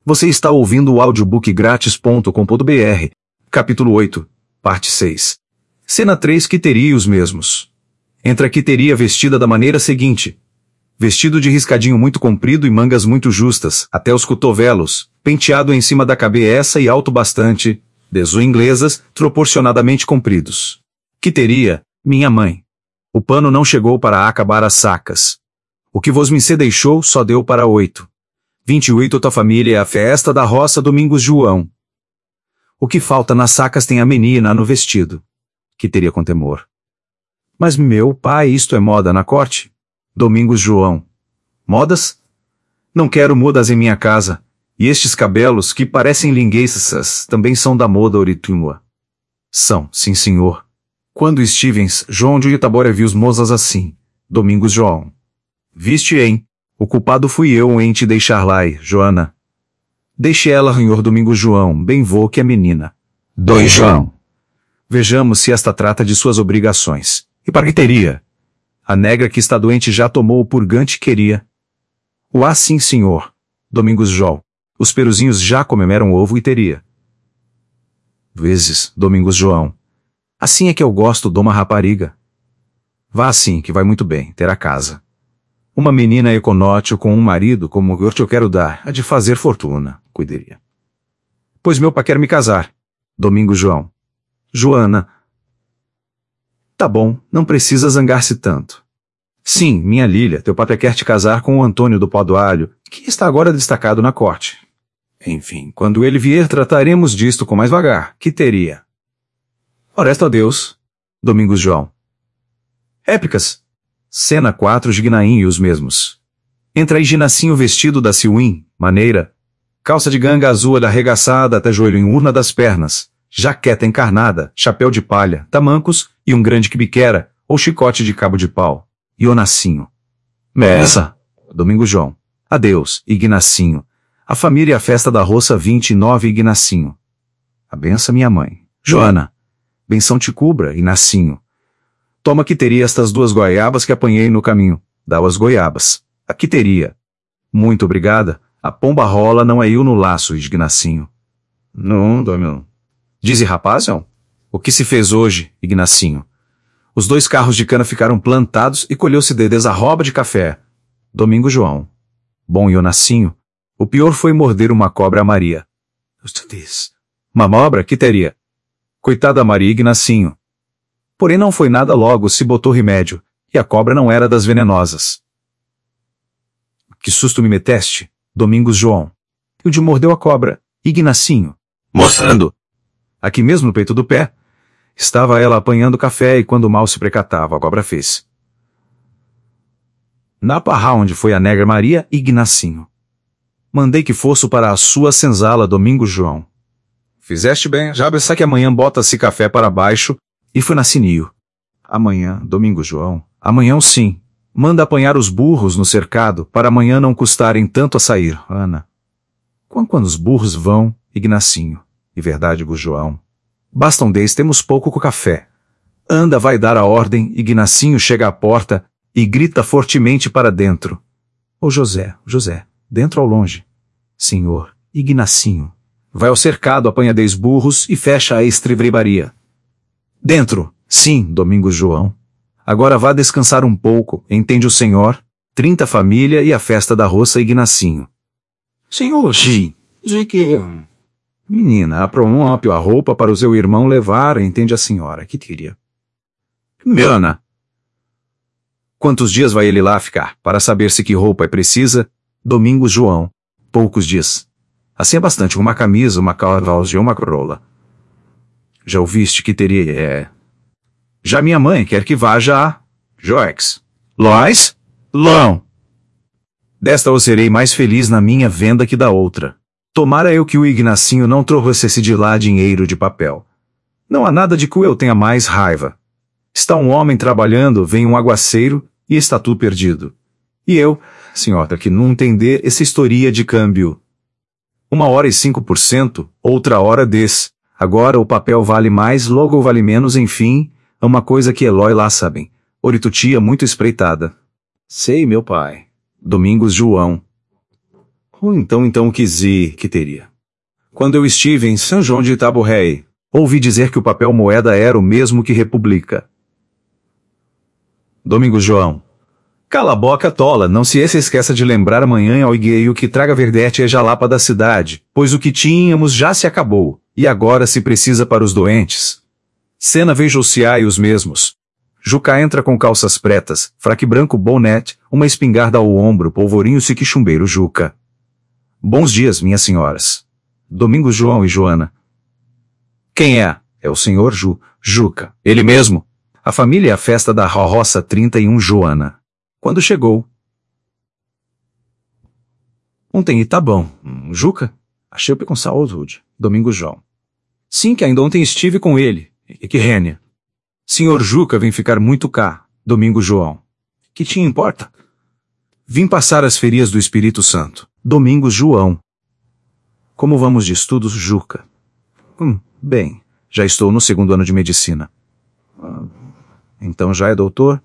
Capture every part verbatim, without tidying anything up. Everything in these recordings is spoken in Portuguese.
Você está ouvindo o audiobook grátis ponto com ponto br, capítulo oito, parte seis. Cena três. Quiteria e os mesmos. Entra Quiteria vestida da maneira seguinte. Vestido de riscadinho muito comprido e mangas muito justas, até os cotovelos, penteado em cima da cabeça e alto bastante, desu inglesas, proporcionadamente compridos. Quiteria, minha mãe. O pano não chegou para acabar as sacas. O que vos me se deixou só deu para oito. Vinte e oito tua família é a festa da roça Domingos João. O que falta nas sacas tem a menina no vestido. Quiteria com temor. Mas meu pai, isto é moda na corte? Domingos João. Modas? Não quero modas em minha casa. E estes cabelos, que parecem linguiças, também são da moda oritumua. São, sim senhor. Quando Stevens, João de Itabora viu os mozas assim. Domingos João. Viste, hein? O culpado fui eu em te deixar lá, Joana. Deixe ela, senhor Domingos João, bem vou que é menina. Dois João. Vejamos se esta trata de suas obrigações. E para Quiteria? A negra que está doente já tomou o purgante queria. O ah, sim, senhor. Domingos João. Os peruzinhos já comeram ovo e teria. Vezes, Domingos João. Assim é que eu gosto de uma rapariga. Vá assim, que vai muito bem, terá casa. Uma menina econótil com um marido como eu te quero dar, a de fazer fortuna, cuidaria. Pois meu pai quer me casar. Domingos João. Joana. Tá bom, não precisa zangar-se tanto. Sim, minha Lília, teu papai quer te casar com o Antônio do Pó do Alho, que está agora destacado na corte. Enfim, quando ele vier trataremos disto com mais vagar, Quiteria. Oresta a Deus. Domingos João. Réplicas. Cena quatro. Gignaim e os mesmos. Entra aí Ginacinho vestido da Silwin, maneira, calça de ganga azul arregaçada até joelho em urna das pernas, jaqueta encarnada, chapéu de palha, tamancos e um grande quibiquera, ou chicote de cabo de pau. Ionacinho. Messa. Domingos João. Adeus, Ignacinho. A família e a festa da roça vinte e nove. Ignacinho. A benção minha mãe. Joana. Benção te cubra, Ignacinho. Toma Quiteria estas duas goiabas que apanhei no caminho. Dá as goiabas. A Quiteria. Muito obrigada. A pomba rola não é eu no laço, Ignacinho. Não, Domingos. Dize, rapaz, não. O que se fez hoje, Ignacinho? Os dois carros de cana ficaram plantados e colheu-se de desarroba de café. Domingos João. Bom, Ionacinho. O pior foi morder uma cobra a Maria. Uma mobra, Quiteria. Coitada Maria, Ignacinho. Porém não foi nada logo se botou remédio, e a cobra não era das venenosas. Que susto me meteste, Domingos João. E o de mordeu a cobra, Ignacinho. Mostrando. Aqui mesmo no peito do pé. Estava ela apanhando café e quando mal se precatava, a cobra fez. Na parra onde foi a negra Maria, Ignacinho. Mandei que fosse para a sua senzala, Domingos João. Fizeste bem, já pensar que amanhã bota-se café para baixo, e foi na Sinio. Amanhã, Domingos João, amanhã sim. Manda apanhar os burros no cercado, para amanhã não custarem tanto a sair, Ana. Quando, quando os burros vão, Ignacinho, e verdade, Gus João. Basta um deles, temos pouco com café. Anda, vai dar a ordem, Ignacinho chega à porta, e grita fortemente para dentro. Ô José, José, dentro ao longe. Senhor, Ignacinho. Vai ao cercado, apanha dez burros e fecha a estribaria. Dentro, sim, Domingos João. Agora vá descansar um pouco, entende o senhor? Trinta família e a festa da roça Ignacinho. Senhor, sim. que... Menina, apronópio a roupa para o seu irmão levar, entende a senhora, que queria. Ana. Quantos dias vai ele lá ficar, para saber se que roupa é precisa? Domingos João. Poucos dias. Assim é bastante, uma camisa, uma calça e uma corola. Já ouviste que teria é... Já minha mãe quer que vá já... Joex. Lois? Lão. Desta eu serei mais feliz na minha venda que da outra. Tomara eu que o Ignacinho não trouxesse de lá dinheiro de papel. Não há nada de que eu tenha mais raiva. Está um homem trabalhando, vem um aguaceiro, e está tudo perdido. E eu, senhora, que não entender essa historia de câmbio. Uma hora e cinco por cento, outra hora dez. Agora o papel vale mais, logo vale menos, enfim, é uma coisa que Eloy lá sabem. Oritutia muito espreitada. Sei, meu pai. Domingos João. Ou então então quis ir, que teria. Quando eu estive em São João de Itaborrei, ouvi dizer que o papel moeda era o mesmo que república. Domingos João. Cala a boca, tola, não se esqueça de lembrar amanhã ao igueio que traga verdete e jalapa da cidade, pois o que tínhamos já se acabou, e agora se precisa para os doentes. Cena veja-se ai os mesmos. Juca entra com calças pretas, fraque branco bonete, uma espingarda ao ombro, polvorinho se quixumbeiro Juca. Bons dias, minhas senhoras. Domingos João e Joana. Quem é? É o senhor Ju, Juca, ele mesmo. A família é a festa da roça trinta e um Joana. Quando chegou. Ontem e tá bom. Hum, Juca? Achei com saúde. Domingos João. Sim, que ainda ontem estive com ele. E que rênia. Senhor Juca vem ficar muito cá. Domingos João. Que te importa? Vim passar as ferias do Espírito Santo. Domingos João. Como vamos de estudos, Juca? Hum, bem, já estou no segundo ano de medicina. Ah, então já é doutor?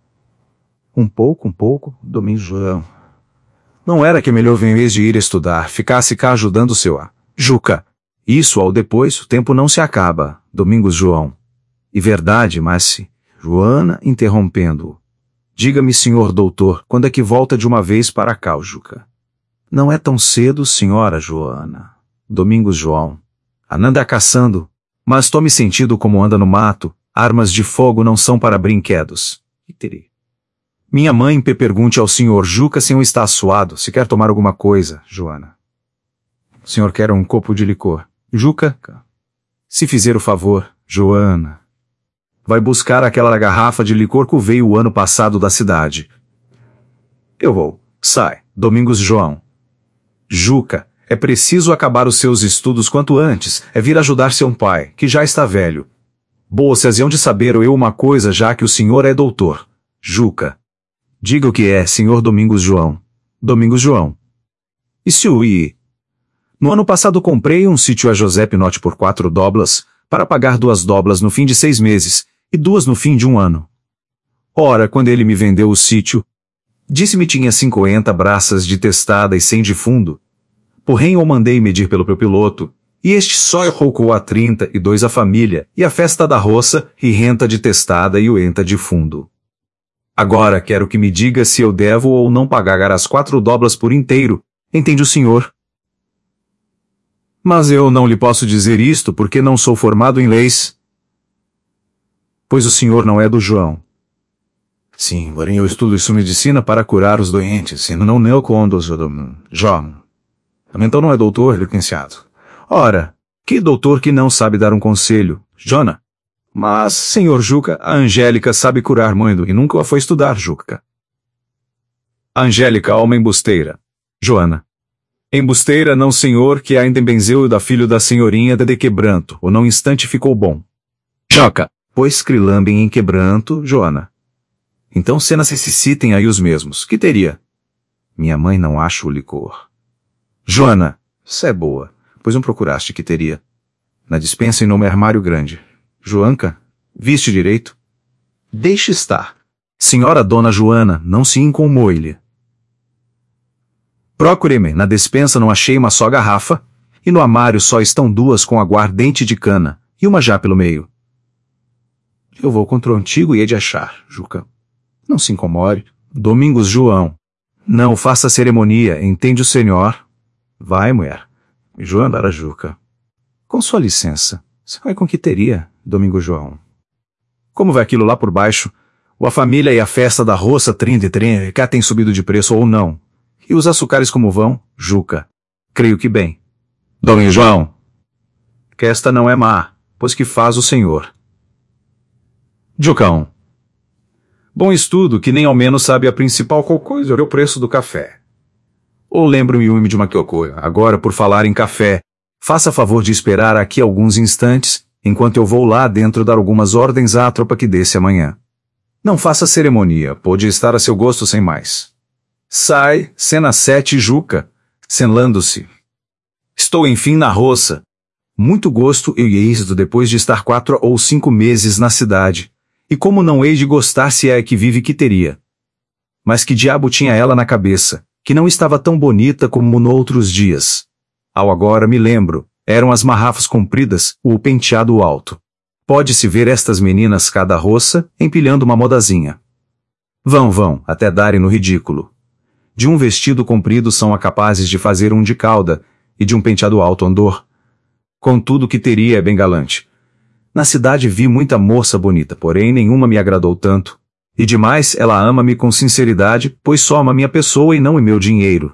Um pouco, um pouco, Domingos João. Não era que melhor, em vez de ir estudar, ficasse cá ajudando o seu a... Juca. Isso ao depois, o tempo não se acaba, Domingos João. E verdade, mas se... Joana interrompendo-o. Diga-me, senhor doutor, quando é que volta de uma vez para cá, Juca? Não é tão cedo, senhora Joana. Domingos João. Ananda caçando, mas tome sentido como anda no mato, armas de fogo não são para brinquedos. E terei. Minha mãe pe pergunte ao senhor Juca se não está assuado, se quer tomar alguma coisa, Joana. O senhor quer um copo de licor. Juca? Se fizer o favor, Joana. Vai buscar aquela garrafa de licor que veio o ano passado da cidade. Eu vou. Sai, Domingos João. Juca, é preciso acabar os seus estudos quanto antes, é vir ajudar seu pai, que já está velho. Boa ocasião de saber eu uma coisa, já que o senhor é doutor. Juca. Diga o que é, senhor Domingos João. Domingos João. E se o i... No ano passado comprei um sítio a José Pinote por quatro doblas, para pagar duas doblas no fim de seis meses, e duas no fim de um ano. Ora, quando ele me vendeu o sítio, disse-me tinha cinquenta braças de testada e cem de fundo. Porém eu mandei medir pelo meu piloto, e este só errou a trinta e dois a família, e a festa da roça, e renta de testada e o enta de fundo. Agora quero que me diga se eu devo ou não pagar as quatro doblas por inteiro, entende o senhor? Mas eu não lhe posso dizer isto porque não sou formado em leis. Pois o senhor não é do João. Sim, porém eu estudo isso medicina para curar os doentes, e não neocondos do João. Então não é doutor, licenciado. Ora, que doutor que não sabe dar um conselho, Jona? Mas, senhor Juca, a Angélica sabe curar muito e nunca a foi estudar, Juca. A Angélica, alma embusteira. Joana. Embusteira não, senhor, que ainda benzeu da filho da senhorinha de Quebranto, ou não instante ficou bom. Joca. Pois crilambem em Quebranto, Joana. Então cena se citem aí os mesmos, que teria? Minha mãe não acha o licor. Joana. Cê é boa, pois não procuraste que teria. Na dispensa e no meu armário grande. Joanca, viste direito? Deixe estar. Senhora Dona Joana, não se incomode-lhe. Procure-me, na despensa não achei uma só garrafa, e no armário só estão duas com aguardente de cana, e uma já pelo meio. Eu vou contra o antigo e hei de achar, Juca. Não se incomode. Domingos João. Não faça ceremonia, entende o senhor? Vai, mulher. Joana era Juca. Com sua licença, você vai com que teria, Domingos João? Como vai aquilo lá por baixo? Ou a família e a festa da roça trinta e trinta, cá tem subido de preço ou não? E os açucares como vão, Juca? Creio que bem. Domingos João. Que esta não é má, pois que faz o senhor. Jucão. Bom estudo que nem ao menos sabe a principal coisa é o preço do café. Ou lembro-me de uma coisa, agora por falar em café, faça favor de esperar aqui alguns instantes, enquanto eu vou lá dentro dar algumas ordens à tropa que desce amanhã. Não faça ceremonia, pode estar a seu gosto sem mais. Sai, cena sete, Juca, senlando-se. Estou enfim na roça. Muito gosto eu e êxito depois de estar quatro ou cinco meses na cidade. E como não hei de gostar se é que vive que teria. Mas que diabo tinha ela na cabeça, que não estava tão bonita como noutros dias. Ao agora me lembro, eram as marrafas compridas, o penteado alto. Pode-se ver estas meninas cada roça, empilhando uma modazinha. Vão, vão, até darem no ridículo. De um vestido comprido são capazes de fazer um de cauda, e de um penteado alto andor. Contudo, o que teria é bem galante. Na cidade vi muita moça bonita, porém nenhuma me agradou tanto. E demais, ela ama-me com sinceridade, pois só ama minha pessoa e não o meu dinheiro.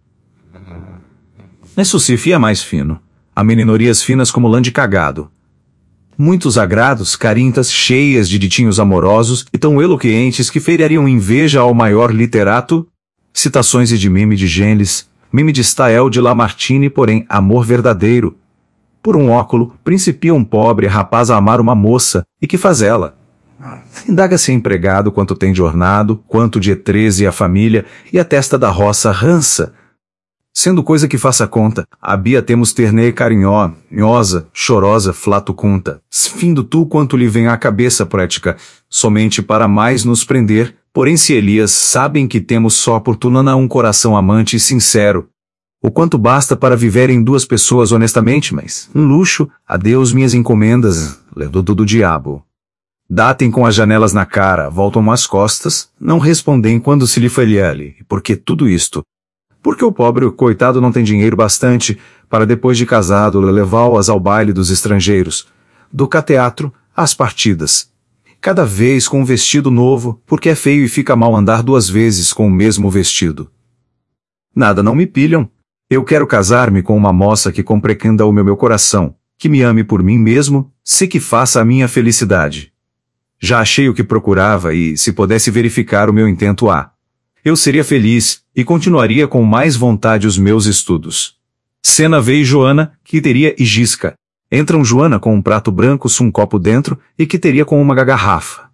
Nesse Cif é mais fino. Há meninorias finas como lã de cagado. Muitos agrados, carintas cheias de ditinhos amorosos e tão eloquentes que feiriam inveja ao maior literato. Citações e de mime de Gênesis, mime de Stael de Lamartine, porém amor verdadeiro. Por um óculo, principia um pobre rapaz a amar uma moça, e que faz ela? Indaga-se empregado quanto tem de ornado, quanto de etreze a família, e a testa da roça rança. Sendo coisa que faça conta, a Bia temos ternê carinhó, nhosa, chorosa, flatucunta, findo tu quanto lhe vem à cabeça prática, somente para mais nos prender, porém se Elias sabem que temos só por Tunana um coração amante e sincero. O quanto basta para viverem duas pessoas honestamente, mas, um luxo, adeus minhas encomendas, ledudo do diabo. Datem com as janelas na cara, voltam as costas, não respondem quando se lhe falhale, porque tudo isto? Porque o pobre coitado não tem dinheiro bastante para depois de casado levá-las ao baile dos estrangeiros, do cateatro às partidas. Cada vez com um vestido novo, porque é feio e fica mal andar duas vezes com o mesmo vestido. Nada não me pilham. Eu quero casar-me com uma moça que compreenda o meu, meu coração, que me ame por mim mesmo, se que faça a minha felicidade. Já achei o que procurava e, se pudesse verificar o meu intento a, eu seria feliz, e continuaria com mais vontade os meus estudos. Cena veio Joana, que teria e Gisca. Entram Joana com um prato branco com um copo dentro, e que teria com uma garrafa.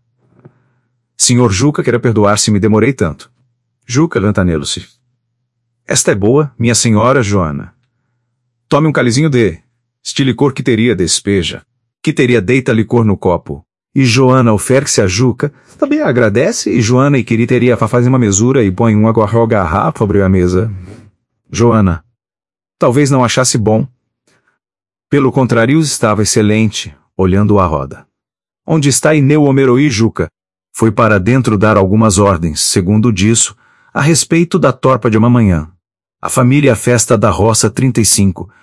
Senhor Juca, queira perdoar se me demorei tanto. Juca, lantanelo-se. Esta é boa, minha senhora Joana. Tome um calizinho de... Este licor que teria despeja. Que teria deita licor no copo. E Joana oferece a Juca, também agradece, e Joana e Quiri teria para fazer uma mesura e põe uma garrafa sobre a mesa. Joana. Talvez não achasse bom. Pelo contrário, estava excelente, olhando a roda. Onde está Ineu Homeroi Juca? Foi para dentro dar algumas ordens, segundo disso, a respeito da torpa de uma manhã. A família Festa da Roça trinta e cinco,